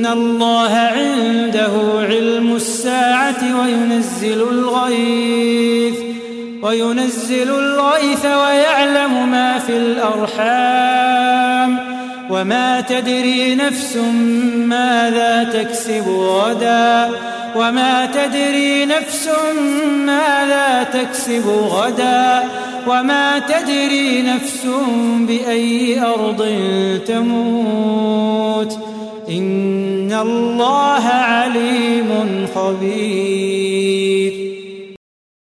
إن الله عنده علم الساعة وينزل الغيث ويعلم ما في الأرحام وما تدري نفس ماذا تكسب غدا وما تدري نفس بأي أرض تموت إن الله عليم خبير.